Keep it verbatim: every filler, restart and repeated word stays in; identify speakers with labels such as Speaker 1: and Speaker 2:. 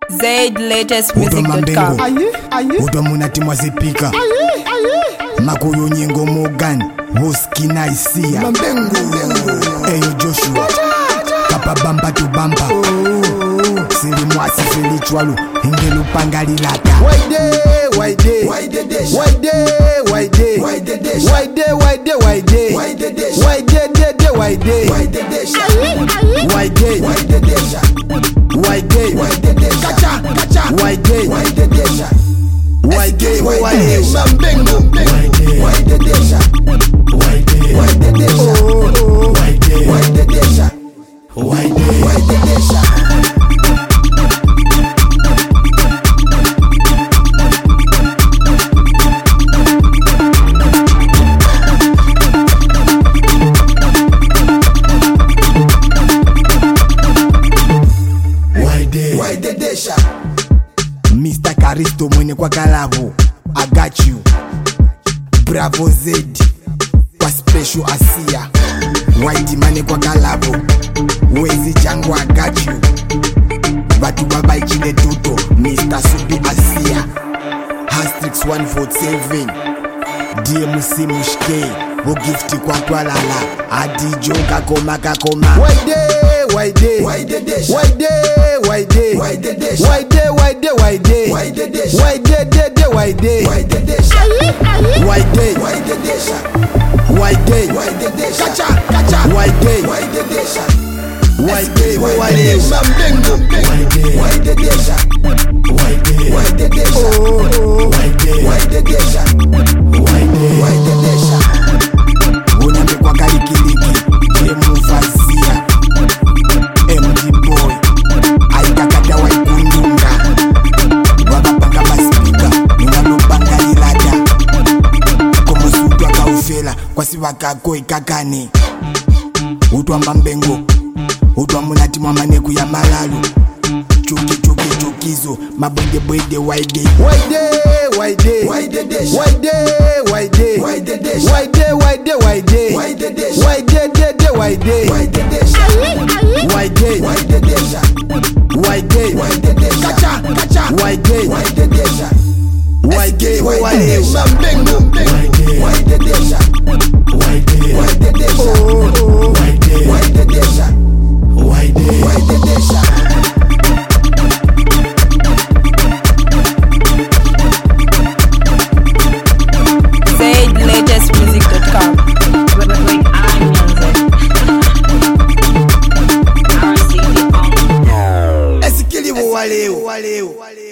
Speaker 1: Zaid latest music dot com.
Speaker 2: Uto munati mwazipika Makuyo nyingo Morgan Woski na isia Mambengu Eyo Joshua Kapa bamba tu bamba Siri mwasi fili chwalu Ingelu pangali lata
Speaker 3: Waide, waide Waide, waide Waide, waide Waide, waide Waide, dede, waide Waide, waide desha Waide, waide desha Kacha, kacha Waide, waide desha Waide, waide desha Mambengu Waide desha Waide, waide desha Waide, waide desha Waide, waide desha
Speaker 2: Mister Karisto mwenye kwa kalabu I got you Bravo Z Kwa special Asia White mane kwa kalabu Wezi changu I got you Batu baba ichile tuto Mister Supi Asia Hastrix one forty-seven D M C Mushke Bugifti kwa twalala Adijo kakoma kakoma
Speaker 3: Waide, waide Waide desha Waide, waide Waide desha Waide, waide, waide Waide desha Waide, dede, waide Waide desha Waide, waide desha Waide, waide desha Kacha, kacha Waide, waide desha Waide, waide Mambengu Waide, waide desha Waide, waide desha Waide, waide desha Waide, waide desha
Speaker 2: Unambe kwa kalikiliki Jemu Fazia M D Boy Aikakata waikundunga Wabapanga baspika Nunalopanga ilada Komo sutu akaufela Kwa siwa kako ikakani Utwa Mambengo Utwa munati mwamaneku ya malalu Chuki chuki chukizo Mabwede bwede waide
Speaker 3: Waide, waide Waide desha Waide, waide Waide desha Waide, waide, waide Waide desha Waide, dede, waide Waide desha Waide, waide desha Waide, waide desha Kacha, kacha Waide, waide desha Waide, waide desha Mambengu Waide desha Waide, waide desha Waide, waide desha Waide, waide desha
Speaker 1: Zaid latest music dot com.
Speaker 3: Esikili waleo waleo